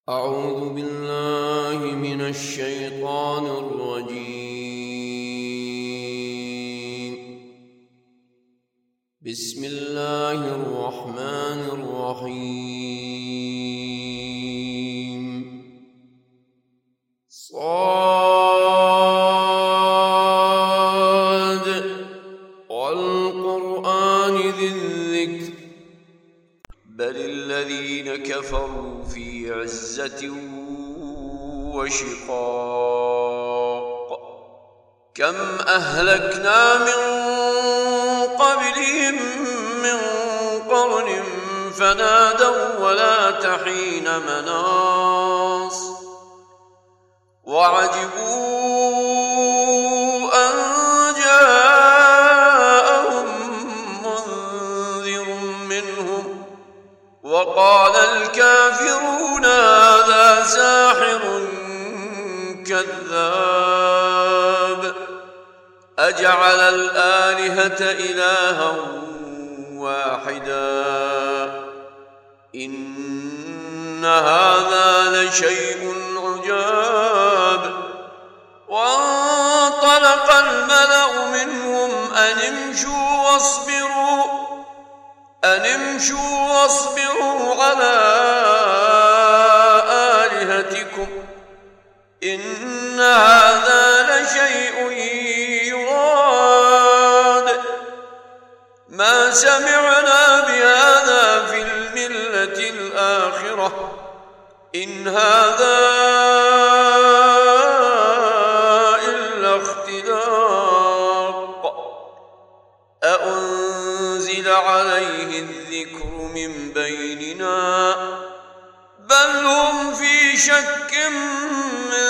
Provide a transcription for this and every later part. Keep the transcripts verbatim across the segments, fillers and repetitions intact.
أعوذ بالله من الشيطان الرجيم. بسم الله الرحمن الرحيم. صاد والقرآن ذي الذكر بل الذين كفروا في عزة وشقاق كم أهلكنا من قبلهم من قرن فنادوا ولا تحين مناص وعجبوا أن جاءهم منذر منهم وقال الكافرون هذا ساحر كذاب أجعل الآلهة إلها واحدا إن هذا لشيء عجاب. وانطلق الملأ منهم أن امشوا واصبروا أن امشوا واصبروا على آلهتكم إن هذا لشيء يراد ما سمعنا بهذا في الملة الآخرة إن هذا إلا اختلاق أأنزل عليه الذكر من بيننا بل هم في شك من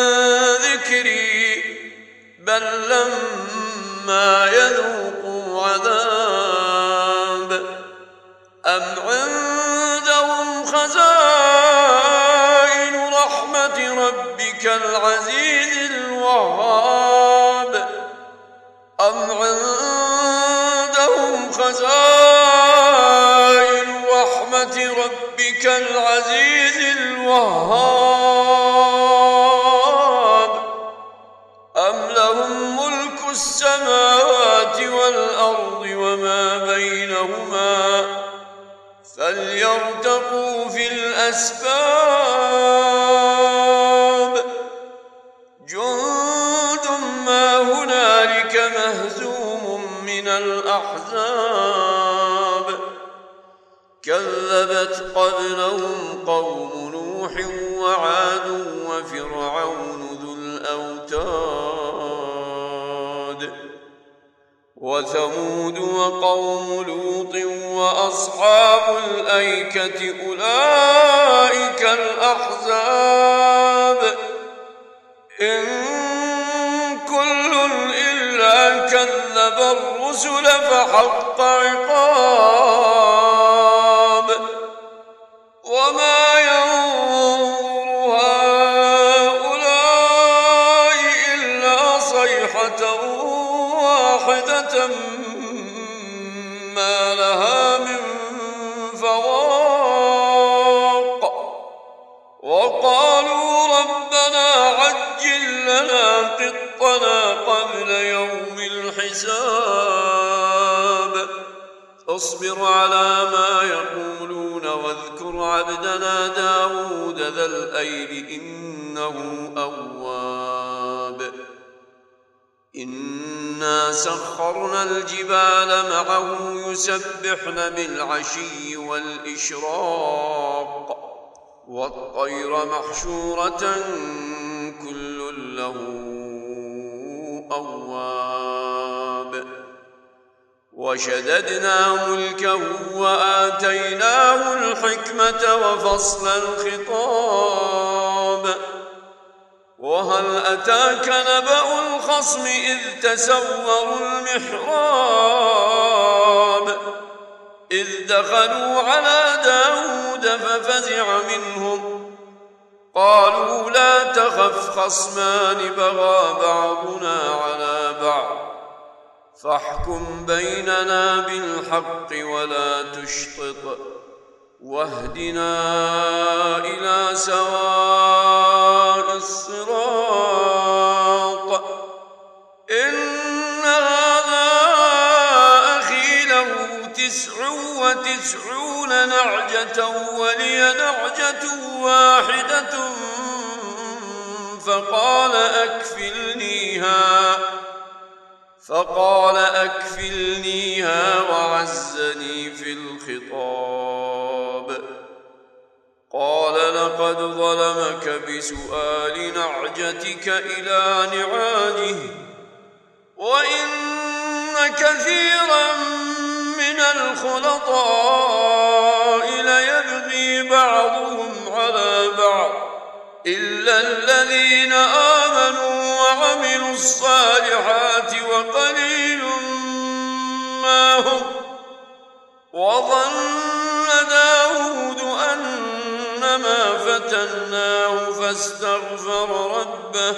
ذكري بل لما يذوقوا عذاب أم عندهم خزائن رحمة ربك العزيز الوهاب أم عندهم خزائن رحمة ربك العزيز الوهاب أم لهم ملك السماوات والأرض وما بينهما فليرتقوا في الأسباب جند ما هنالك مهزوم من الأحزاب كذبت قبلهم قوم نوح وعاد وفرعون ذو الأوتاد وثمود وقوم لوط وأصحاب الأيكة أولئك الأحزاب إن كل إلا كذب الرسل فحق عقاب وما ينظر هؤلاء إلا صيحة واحدة ما لها من فواق وقالوا ربنا عجل لنا قطنا قبل يوم الحساب اصبر على ما يقولون واذكر عبدنا داود ذا الأيد إنه أواب إنا سخرنا الجبال معه يسبحن بالعشي والإشراق والطير محشورة كل له أواب وشددنا ملكه وآتيناه الحكمة وفصل الخطاب وهل أتاك نبأ الخصم إذ تسوروا المحراب إذ دخلوا على داود ففزع منهم قالوا لا تخف خصمان بغى بعضنا على بعض فاحكم بيننا بالحق ولا تشطط واهدنا إلى سواء الصراط إن هذا أخي له تسع وتسعون نعجة ولي نعجة واحدة فقال أكفلنيها فقال أكفلنيها وعزني في الخطاب قال لقد ظلمك بسؤال نعجتك إلى نعاجه وإن كثيرا من الخلطاء ليبغي بعضهم على بعض إلا الذين آمنوا وعملوا الصالحات وقليل ما هم وظن داود أنما فتناه فاستغفر ربه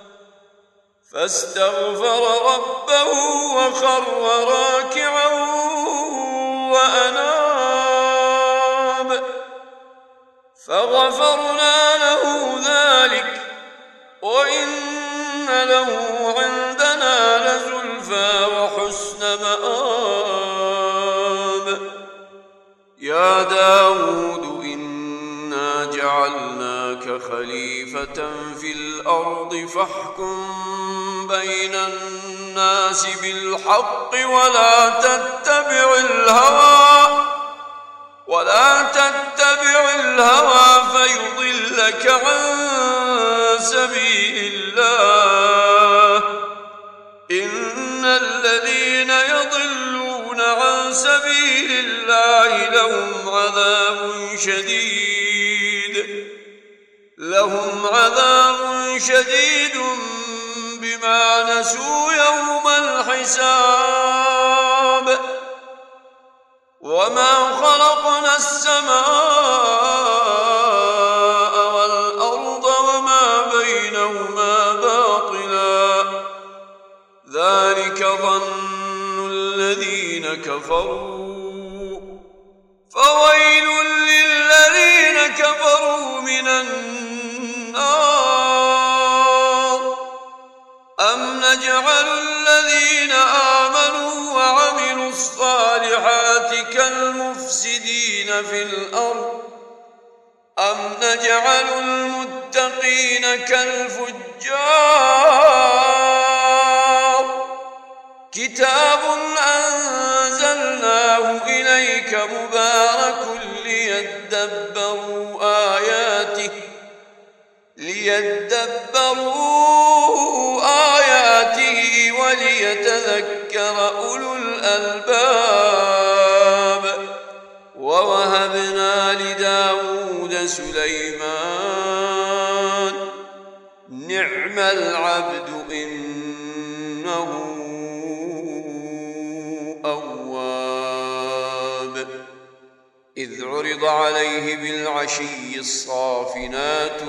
فاستغفر ربه وخر راكعا وأناب فغفرنا له ذلك وإن له عندنا لزلفى وحسن مآب يا داود إنا جعلناك خليفة في الأرض فاحكم بين الناس بالحق ولا تتبع الهوى ولا تتبع الهوى فيضلك عن سبيل الله إن الذين يضلون عن سبيل الله لهم عذاب شديد لهم عذاب شديد بما نسوا يوم الحساب وما خلقنا السماء والأرض وما بينهما باطلا ذلك ظن الذين كفروا فويل للذين كفروا من النار أم نجعل الذين آمنوا وعملوا الصالحات كالمفسدين في الأرض أم نجعل المتقين كالفجار كتاب أنزلناه إليك مبارك ليدبروا آياته ليدبروا آياته وليتذكر أولو الألباب ووهبنا لداود سليمان نعم العبد إنه أواب إذ عرض عليه بالعشي الصافنات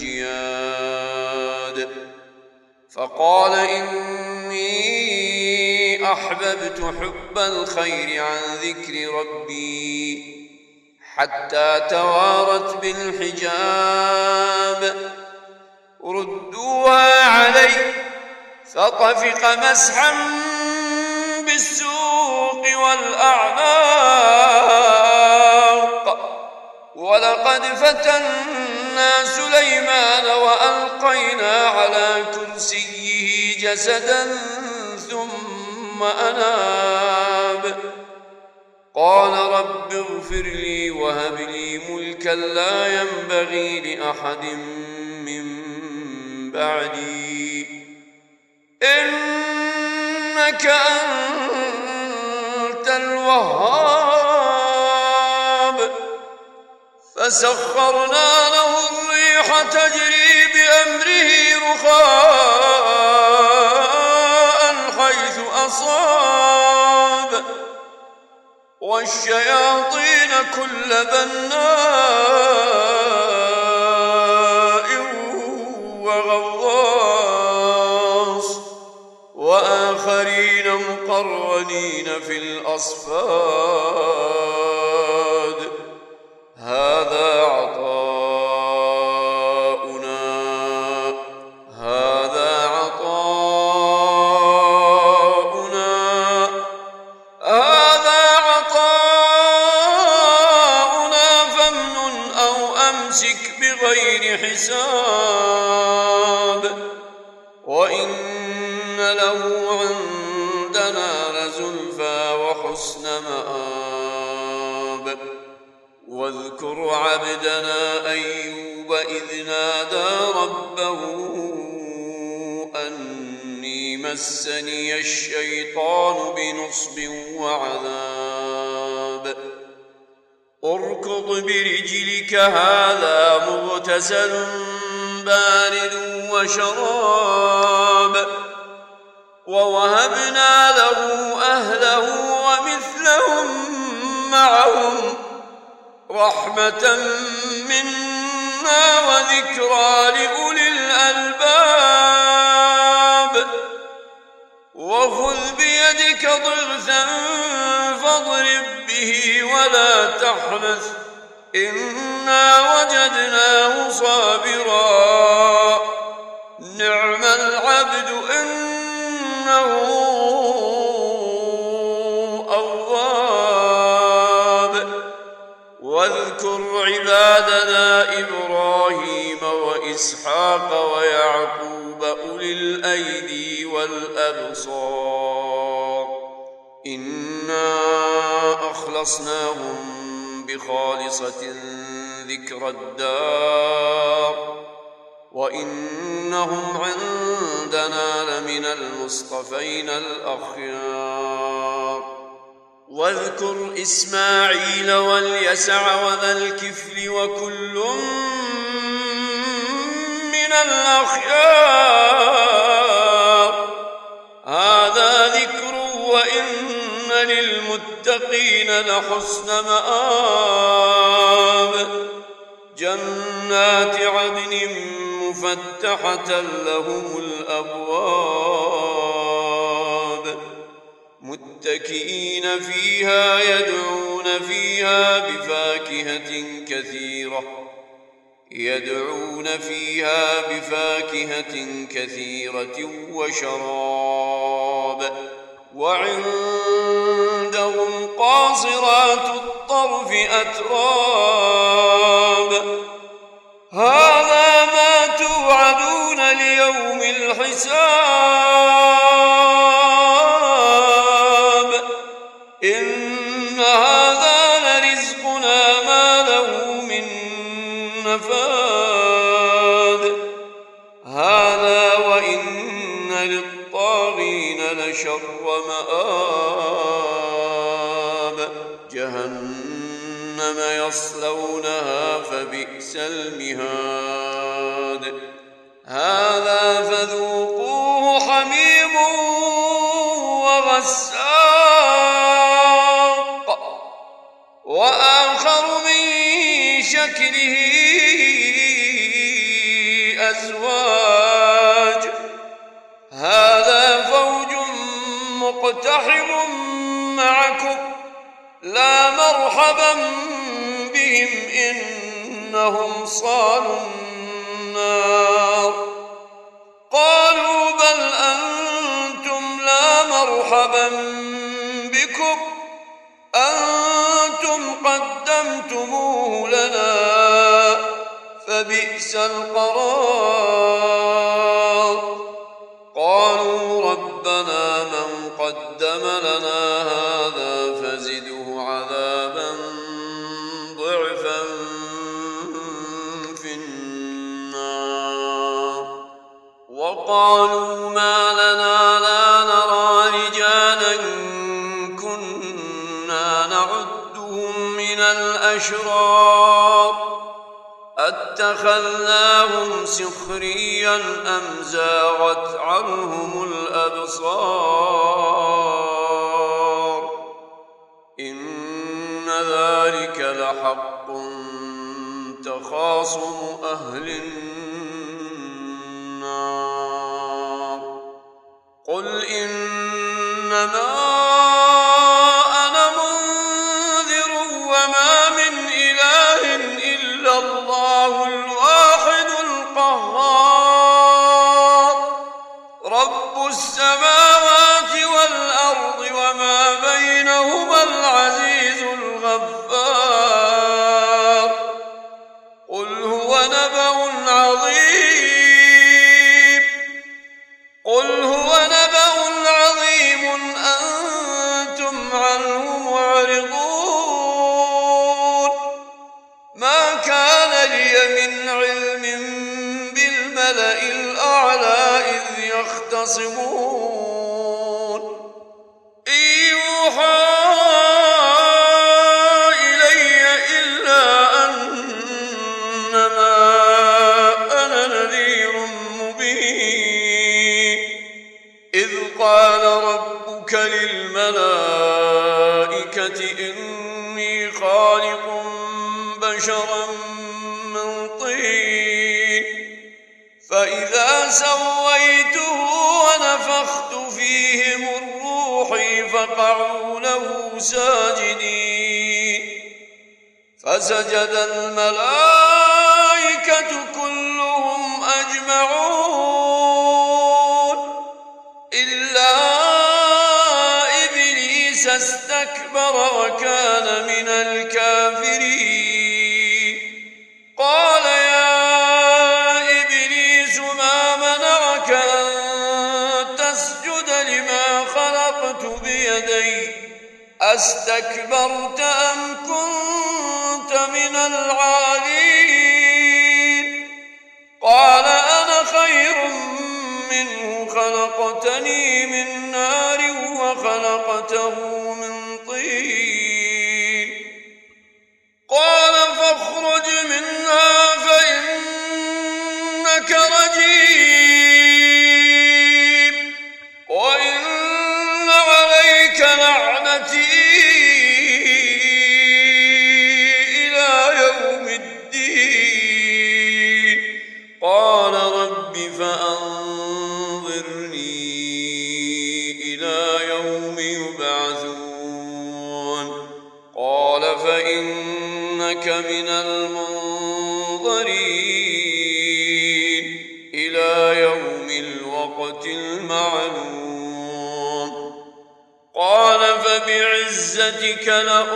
الجياد فقال إني أحببت حب الخير عن ذكر ربي حتى توارت بالحجاب ردوها علي فطفق مسحا بالسوق والأعناق ولقد فتنا سليمان وألقينا على كرسيه جسدا ثم أناب قال رب اغفر لي وهب لي ملكا لا ينبغي لأحد من بعدي إنك أنت الوهاب فسخرنا له الريح تجري بأمره رخاء حيث أصاب والشياطين كل بناء وغواص وآخرين مقرنين في الأصفاد هذا عطاؤنا نفسك بغير حساب وإن له عندنا لزلفى وحسن مآب واذكر عبدنا أيوب إذ نادى ربه أني مسني الشيطان بنصب وعذاب اركض برجلك هذا مغتسل بارد وشراب ووهبنا له أهله ومثلهم معهم رحمة منا وذكرى لأولي الألباب وخذ بيدك ضغثا فاضرب به ولا تحنث إنا وجدناه صابرا نعم العبد إنه أواب واذكر عبادنا إبراهيم وإسحاق ويعقوب أولي الأيدي والأبصار إنا أخلصناهم بخالصة ذكر الدار وإنهم عندنا لمن المصطفين الأخيار واذكر إسماعيل واليسع وذا الكفل وكل من الأخيار هذا ذكر وإن للمتقين لحسن مآب جنات عدن مفتحة لهم الأبواب متكئين فيها يدعون فيها بفاكهة كثيرة يدعون فيها بفاكهة كثيرة وشراب وعندهم قاصرات الطرف أتراب هذا ما توعدون ليوم الحساب إن هذا لرزقنا ما له من نفاد هذا وإن للطاغين لشر مآب جهنم يصلونها فبئس المهاد هذا فذوقوه حميم وغساق وآخر من شكله أزواج هذا فوج مقتحم معكم لا مرحبا بهم إنهم صالوا النار قالوا بل أنتم لا مرحبا بكم أنتم قدمتموه لنا فبئس القرار قالوا ربنا من قدم لنا هذا فزده عذابا ضعفا في النار وقالوا ما لنا لا نرى رجالا كنا نعدهم من الأشرار أتخذناهم سخريا أم زاغت عنهم الأبصار إن ذلك لحق تخاصم أهل النار قل إنما أنا منذر وما من إله إلا الله الواحد القهار رب السماوات والأرض وما بينهما العزيز الغفار قل هو يختصمون إن يوحى إلي إلا أنما أنا نذير مبين إذ قال ربك للملائكة إني خالق بشرا من طين فإذا سويته ونفخت فيه من روحي فقعوا له ساجدين فسجد الملائكة كلهم أجمعون إلا إبليس استكبر وكان من الكافرين قال يا إبليس ما منعك أن تسجد لما خلقت بيدي أستكبرت أم كنت من العالين قال أنا خير منه خلقتني من نار وخلقته من طين قال فاخرج منها فإنك رجيم وإن عليك لعنتي إلى يوم الدين قال رب فأنظرني إلى يوم يبعثون قال فإنك من المنظرين إلى يوم الوقت المعلوم قال فبعزتك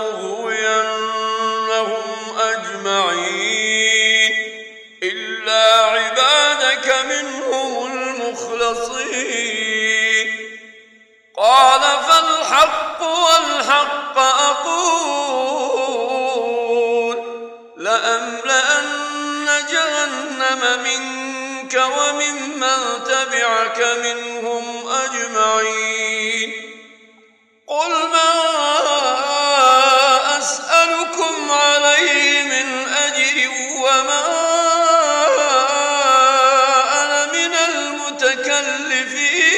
لأغوينهم أجمعين إلا عبادك منهم المخلصين قال فالحق والحق أقول لأملأن جهنم منك وممن تبعك منهم أجمعين قل ما أسألكم عليه من أجر وما أنا من المتكلفين